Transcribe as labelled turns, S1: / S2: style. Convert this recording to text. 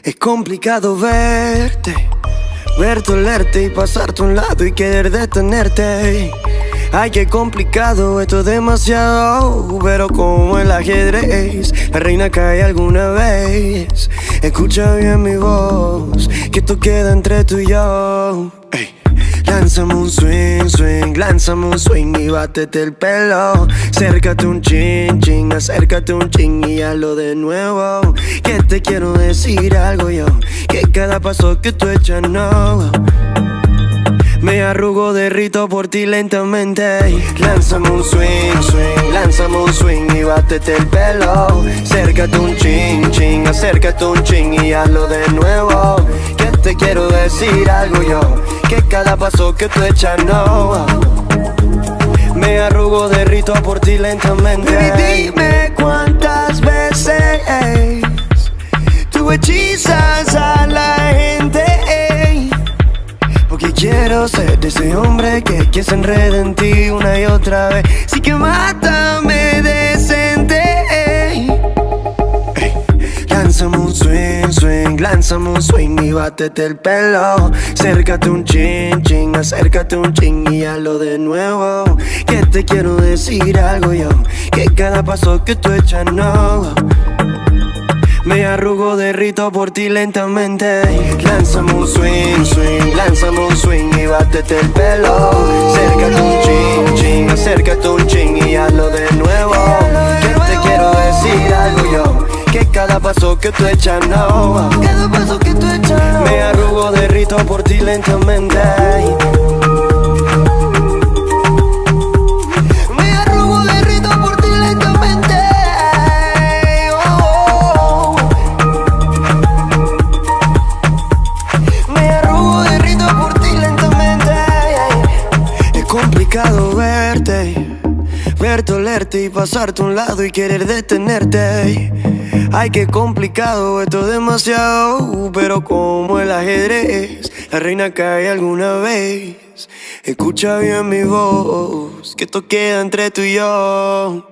S1: Es complicado verte, verte, olerte y pasarte a un lado y querer detenerte. Ay, qué complicado, esto es demasiado. Pero como el ajedrez, la reina cae alguna vez. Escucha bien mi voz, que esto queda entre tú y yo. Ey. Lánzame un swing, swing, lánzame un swing y bátete el pelo. Acércate un chin, chin, acércate un chin y hazlo de nuevo. Que te quiero decir algo yo, que cada paso que tú echas no. Me arrugo, derrito por ti lentamente. Lánzame un swing, swing, lánzame un swing y bátete el pelo. Acércate un chin, chin, acércate un chin y hazlo de nuevo. Que te quiero decir algo yo, que cada paso que tú echas no. Me arrugo, derrito por ti lentamente. Baby, dime cuántas veces tú hechizas a la gente. Porque quiero ser de ese hombre que se enreda en ti una y otra vez. Así que mátame decente. Lánzame un swing, swing, lánzame un swing y bátete el pelo. Acércate un chin, chin, acércate un chin y hazlo de nuevo. Que te quiero decir algo yo, que cada paso que tú echas no. Me arrugo, derrito por ti lentamente. Lánzame un swing, swing, lánzame un swing y bátete el pelo. Acércate un chin, chin, acércate un chin y hazlo de nuevo. Que te quiero decir algo yo, que cada paso que tú echas no. Cada paso que tú echas no. Me arrugo, derrito por ti lentamente. Complicado verte, verte, olerte y pasarte a un lado y querer detenerte. Ay, qué complicado, esto es demasiado. Pero como el ajedrez, la reina cae alguna vez. Escucha bien mi voz, que esto queda entre tú y yo.